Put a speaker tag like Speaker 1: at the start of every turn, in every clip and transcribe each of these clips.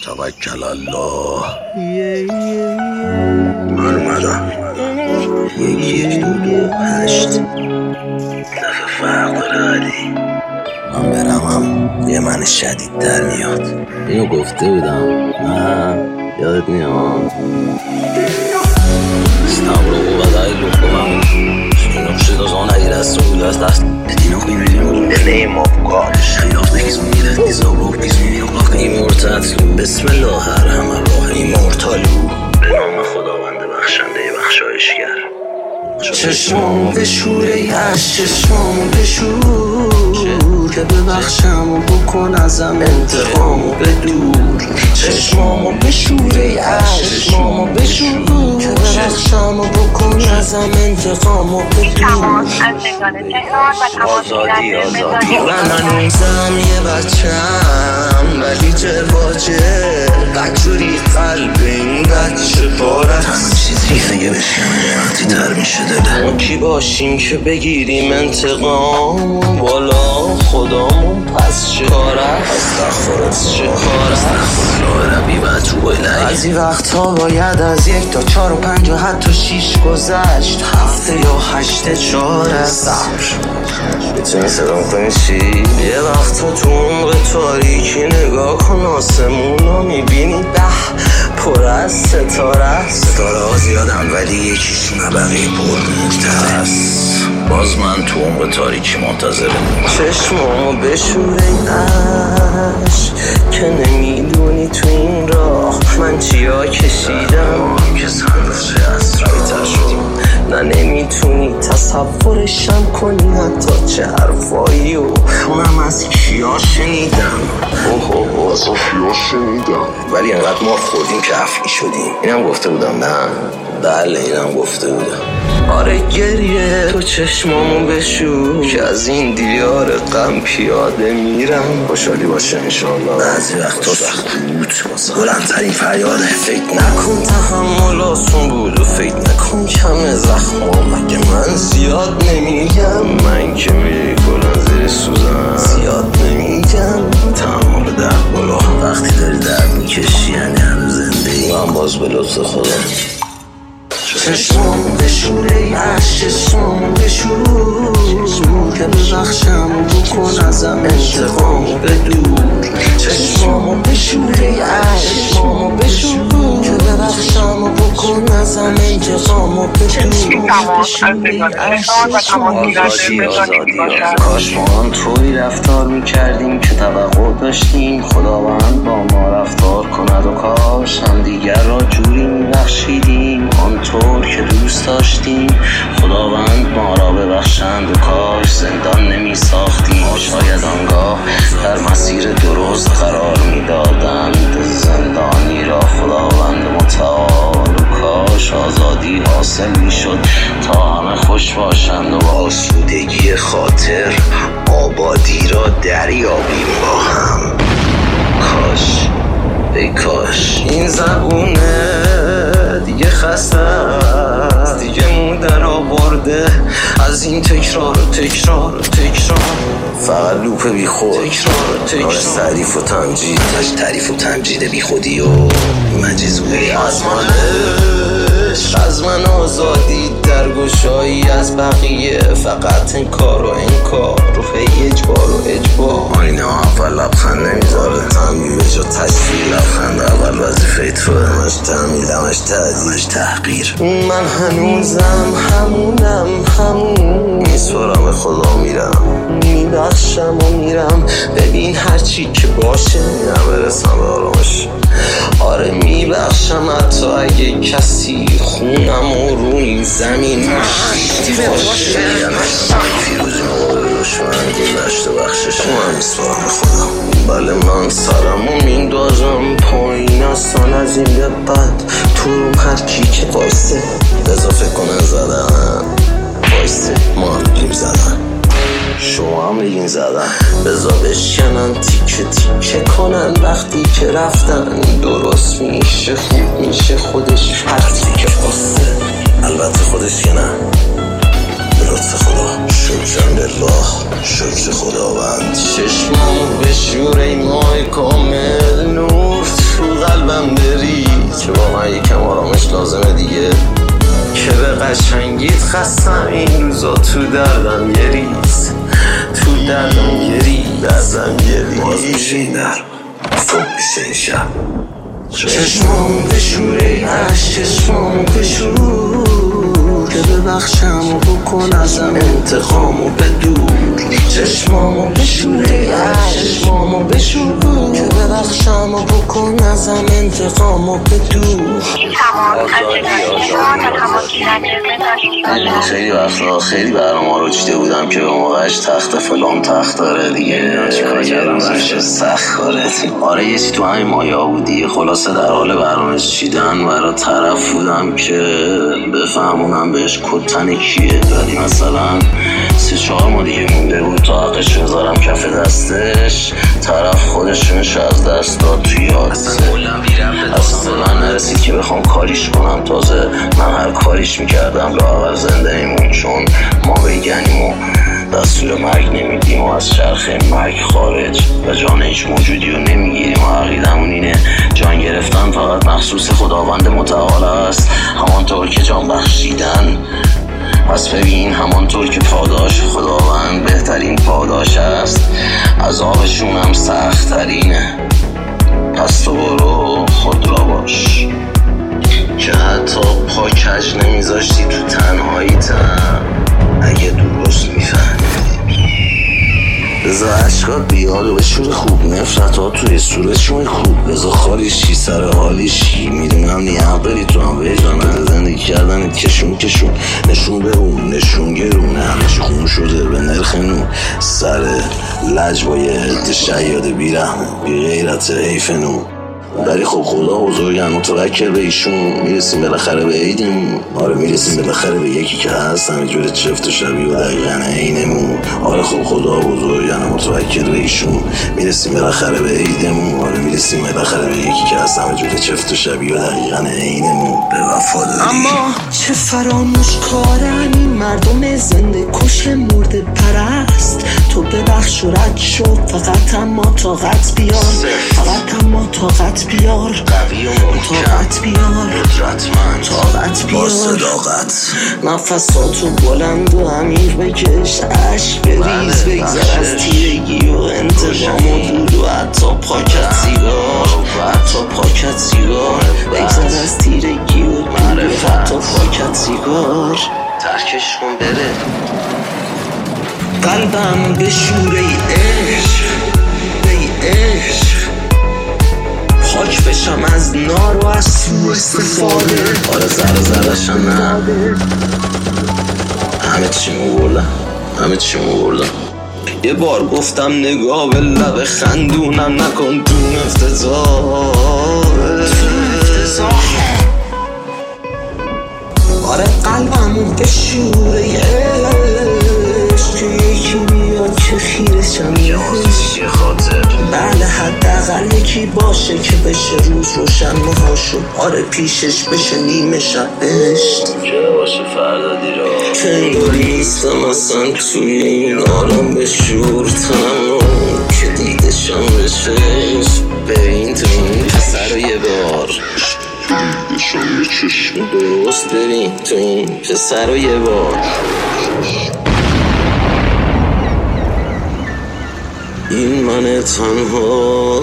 Speaker 1: توکل الله. من اومدم 1-2-2-8 دفعه فرق داره علی. من برمم یه من شدید در میاد. اینو گفته بودم نه یادت میاد. استعملو بدای لوکومم اینو شده زان ای رسول است دینو میبینیم دلی مبقاش خیاف نکیزون میرد ایزابو بیزونی اقلاق ایمورتت بسم الله الرحمن الرحیم ایمورتالو به نام خداوند بخشنده بخشایشگر. چشمامو بشور ای عشق چشمامو بشور که ببخشم و بکن ازم انتقامو بدور. چشمامو بشور ای عشق چشمامو بشور که ببخشم و بکن ازم انتقامو بدور. آزادی آزادی من هنوزم یه بچم ولی جواجه بکجوری قلب این بچه پارست. همه چیز ریفه بشکنه وقتی تر میشه دله. ما کی باشیم که بگیریم انتقام بالا خدامون پس چه کار است؟ استغفرت چه کار است؟ استغفرالله ربی و اتوب الیه. بعضی وقتا باید از 1 تا 4 و 5 و حتی 6 گذشت 7 یا 8 4 است. میتونی صدام کنی چی؟ یه وقتا تو عمق تاریکی نگاه کن آسمون رو میبینی پر از ستاره است. ستاره ها زیادن ولی یکیش مبقی پر نکته است. باز من تو عمق تاریکی منتظرم. چشمامو بشور ای عشق که نمیدونی تو این راه من چیا کشیدم که سنفره اسرایی تر شدیم. نه نمیتونی تصورشم کنی حتی چه حرفایی و اونم از کیا شنیدم. از کیا شنیدم ولی انقدر ما خوردیم که افعی شدیم. اینم گفته بودم نه بله اینم گفته بودم. آره گریه تو چشمامو بشور که از این دیار غم پیاده میرم. خوشحالی باشه انشالله. بعضی وقتا سخت بود بلندترین فریاده. فکر نکن تحمل آسون بود و فکر نکن کم زخمام مگه من زیاد نمیگم. من که میری کلان زیر سوزم زیاد نمیگم. تحمل درد بالا وقتی داری درد میکشی یعنی هنوز زنده ای. من باز به لطف خودم. چشمامو بشور ای عشق چشمامو بشور که ببخشم و بکن ازم انتقامو بدور. چشمامو بشور ای عشق چشمامو بشور که ببخشم و بکن ازم انتقامو بدور. آزادی آزادی کاش ما هم طوری رفتار میکردیم که توقع داشتیم خداوند با ما رفتار کند و کاش هم دیگر را جوری میبخشیدیم آنطور که دوست داشتیم خداوند ما را ببخشند و کاش زندان نمی ساختیم. شاید آنگاه در مسیر درست قرار می دادند زندانی را خداوند متعال و کاش آزادی حاصل می شد تا همه خوش باشند و با آسودگی خاطر آبادی را دریابیم با هم. کاش ای کاش این زبونه دیگه خسته است دیگه مودر آورده از این تکرار و تکرار و تکرار. فقط لوپ بی خود تکرار تعریف و تمجید تعریف و تمجید بی خودی و مجزوی از من آزادی در گشایی از بقیه فقط انکار و انکار روح اجبار و اجبار. آینه اول لبخند نمیذاره تعمیم جا تشفیر لبخند اول وظیفه توه همش تعمیل همش تعدیل همش تحقیر. من هنوزم همون میسپارم خدا میرم میبخشم و میرم. ببین هرچی که باشه میرم برسم به آرامش. آره میبخشم حتی اگه کسی خونم و رو این زمین باشه. فیروزی مقابل دشمن گذشت و بخشش من میسپارم خدا. بله من سرمو میندازم پایین اصلا از این به بعد تو روم هر کی که وایسته اضافه کنن زدن وایسته ما هم بگیم زدن شما هم بگین زدن. بزا بشکنن تیکه تیکه کنن وقتی که رفتن درست میشه خوب میشه خودش هرچی که خواسته. البته خودش که نه به لطف خدا. شکرم لله شکر خداوند. چشمامو بشور ای ماه کامل نور تو که واقعا یکم آرامش لازمه دیگه. که به قشنگیت خستم این روزا، تو دردم یه ریز، تو دردم یه ریز، باز میشه این در صبح میشه این شب. چشمامو بشوره عشق، چشمامو بشور که ببخشم و بکن ازم انتقامو بدور. چشمامو بشوره عشق، چشمامو بشور که ببخشم و بکن ازم انتقامو بدور. خیلی وقتا خیلی برنامه رو چیده بودم که به موقعش تخت فلان تخت داره دیگه، چیکار کردم برش سخت کاره. آره یه چی تو همین مایا بودی. خلاصه در حال برنامه چیدن برای طرف بودم که بفهمونم بهش کتن کیه، ولی مثلا 3-4 ماه دیگه مونده بود تا حقش بذارم کف دستش. طرف خودشونش از دست داد تو یادسه، اصلا به من نرسید که بخوام کاریش کنم. تازه من هر کاریش میکردم لااقل زنده ایمون، چون ما بگنیم و دستور مرگ نمیدیم و از چرخه مرگ خارج و جان هیچ موجودی رو نمیگیریم و عقیدمون اینه جان گرفتن فقط مخصوص خداوند متعال است، همانطور که جان بخشیدن. پس ببین همانطور که پاداش خداوند بهترین پاداش است، عذابشون هم سخت ترینه. پس تو برو خود را باش که حتی پا کج نمیذاشتی تو تنهاییتم اگه درست میفهمیدی. بذار عشقات بیاد و بشور خوب، نفرت ها توی صورتشون خوب. بذار خالیشی سر حالیشی، میدونم نیه بری تو هم ویجانه زندگی کردن کشون نشون به اون نشون گرونه، همش خون شده به نرخ نون. سر لج با یه عده شیاد بیرحمه بی غیرت حیف نون. ولی خب خدا بزرگن متوکل به ایشون، میرسیم بالاخره به عیدمون. آره میرسیم بالاخره به یکی که هست همه جور چفت و شبیه و دقیقا عینمون. آره خب خدا بزرگن متوکل به ایشون، میرسیم بالاخره به عیدمون. آره میرسیم بالاخره به یکی که هست همه جور چفت و شبیه و دقیقا عینمون. به وفاداری
Speaker 2: اما چه فراموش کارن این مردم زنده کش مرده پرست. تو ببخش و رد شو، فقط اما طاقت بیار، فقط اما طاقت بیار،
Speaker 1: قوی و
Speaker 2: طاقت بیار،
Speaker 1: قدرتمند،
Speaker 2: طاقت
Speaker 1: با
Speaker 2: بیار.
Speaker 1: صداقت
Speaker 2: نفساتو بلند و عمیق بکش، عشق بریز، بگذر از تیرگی و انتقام و دود و حتی پاکت سیگار، حتی پاکت سیگار. بگذر از تیرگی و دود و حتی پاکت سیگار.
Speaker 1: ترکش کن بره.
Speaker 2: قلبم بشوره ای عشق، ای عشق، پاک بشم از نار و از سوء استفاده.
Speaker 1: آره ذره نه، همه چیمو بردم.
Speaker 2: یه بار گفتم نگاه به لب خندونم نکن تو افتضاح. آره قلبمو بشوره ای عشق، که یکی بیاد که خیرشم
Speaker 1: یه خاطر.
Speaker 2: بله حداقل یکی باشه که بشه روز روشن مهاشو. آره پیشش بشه نیمه شب بهشت،
Speaker 1: که باشه فردا دیرا.
Speaker 2: که انگاری نیستم اصلا توی این عالم بشور تنم، که دیدشم بشه. ببین تو این پسر رو یه بار، دیدشم به چشم درست. ببین تو این پسر رو یه بار. این من تنها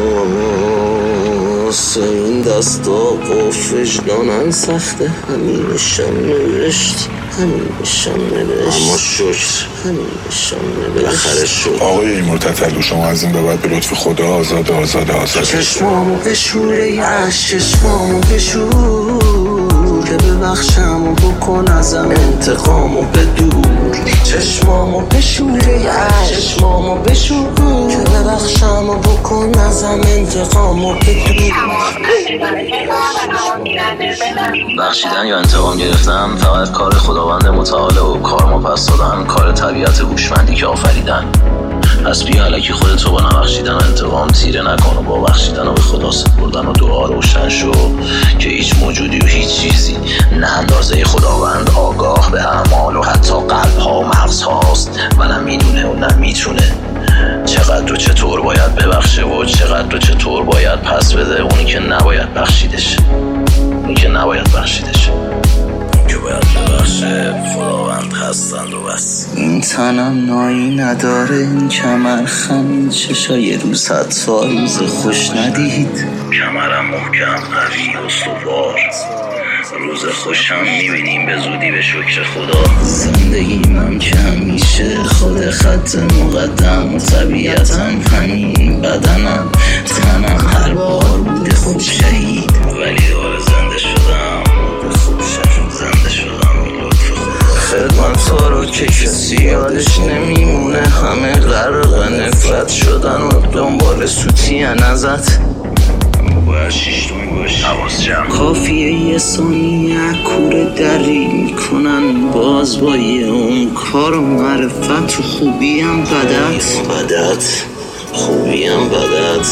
Speaker 2: این دستا قفش دانن سخته، همینشم نوشت، اما شکر همینشم نوشت.
Speaker 1: بالاخره شد.
Speaker 3: آقای ایمور تتلو، شما از این به بعد به لطف خدا آزاد.
Speaker 2: چشمامو بشوره عشق، چشمامو بشور که ببخشم و بکن ازم انتقامو بدور. چشمامو بشوره عشق، چشمامو بشور که ببخشم و بکن ازم انتقامو بدور.
Speaker 1: بخشیدن یا انتقام گرفتن فقط کار خداوند متعال و کار ما پس دادن کار طبیعت هوشمندی که آفریدن. پس بیا الکی خودتو با نبخشیدن و انتقام تیره نکن و با بخشیدن و به خدا سپردن و دعا روشن شو که هیچ موجودی و هیچ چیزی نه اندازه خداوند آگاه به اعمال و حتی قلب ها و مغز هاست و نه میدونه و نه میتونه چقدر و چطور باید ببخشه و
Speaker 4: و چقدر و چطور باید پس بده اونی که نباید بخشیدش، اونی که نباید بخشیدش، اون که باید ببخشه خداوند هستند و بس.
Speaker 2: این تنم نایی نداره، این کمر خم چشای روز حتی روز خوش ندید.
Speaker 4: کمرم محکم قوی و استوار، روز خوشم میبینیم به زودی به شکر خدا.
Speaker 2: زندگیم هم که همیشه خود خط مقدم و طبیعتم همین بدنم تنم هر بار بوده خوب شهید
Speaker 4: ولی دوباره زنده شدم، زنده شدم این لطف خدا.
Speaker 2: خدمت ها رو که کسی یادش نمیمونه، همه غرق نفرت شدن و دنبال سوتین ازت.
Speaker 4: باید شیشتونی باشی، حواس جمع.
Speaker 2: کافیه یه ثانیه کوره دری میکنن باز با یه اون کار و معرفت و خوبیم بدت، خوبیم بدت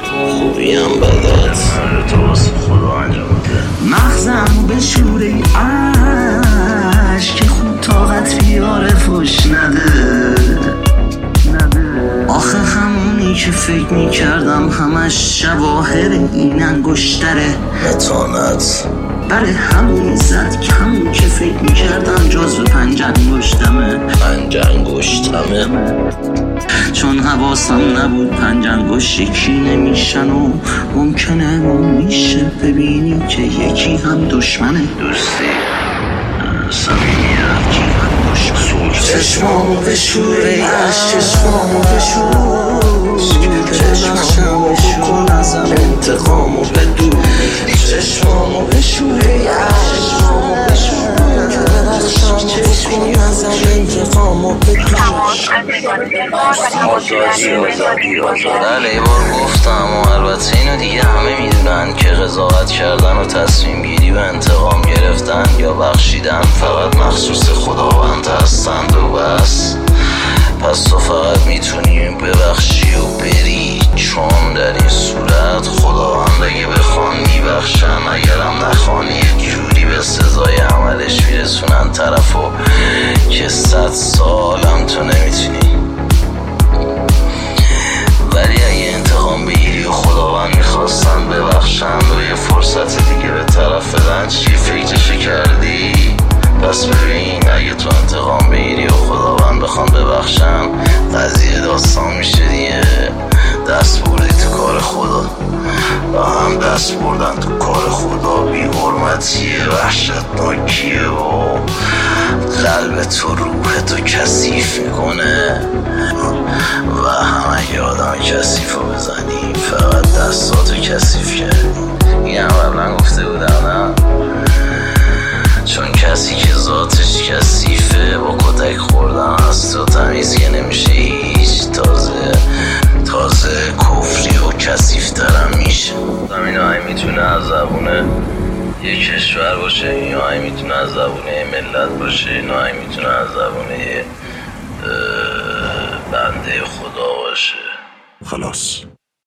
Speaker 4: تو واسه خدا انجام بده.
Speaker 2: مغزم به شوره عشق خود طاقت بیاره فش نده. آخه همونی که فکر میکردم همش شواهر این انگشتره متانت، برای همونی زد که همون که فکر میکردم جزو پنج انگشتمه. چون حواسم نبود پنج انگشت یکی نمیشن و ممکنه میشه ببینی که یکی هم دشمنه.
Speaker 4: دوستی صمیمیت
Speaker 2: یکی هم دشمنه. چشمامو بشوره چشمامو بکن ازم انتقامو بدو. چشمامو بشوره چشمامو ازم انتقامو بدو.
Speaker 4: بله یه بار گفتم و البته اینو دیگه همه میدونن که قضاوت کردن و تصمیم گیری و انتقام گرفتن یا بخشیدن فقط مخصوص خداوند هستند و بس. پس تو فقط میتونی ببخشی و بری، چون در این صورت خداوند اگه بخوان میبخشن، اگرم نخوان یک جوری به سزای عملش میرسونن طرفو که 100 سالم تو نمیتونی. ولی اگه انتقام بگیری و خداوند میخواستن ببخشن و یه فرصت دیگه به طرف بدن، چی فکرشو کردی؟ پس ببین اگه تو انتقام بگیری و خداوند بخوان ببخشن، قضیه داستان میشه دیگه. دست بردی تو کار خدا و هم دست بردن تو کار خدا بی حرمتیه، وحشتناکیه و قلب تو روح تو کثیف میکنه. و هم اگه آدم کثیف رو بزنی فقط دستاتو کثیف کردی. این هم قبلا گفته بودم نه؟ چون کسی که ذاتش کثیفه با کتک خوردن از تو تمیز که نمیشه هیچ، تازه کفری و کثیفترم میشه. این آهی میتونه از زبونه یه کشور باشه، این آهی میتونه از زبونه یه ملت باشه، این آهی میتونه از زبونه یه بنده خدا باشه.
Speaker 3: خلاص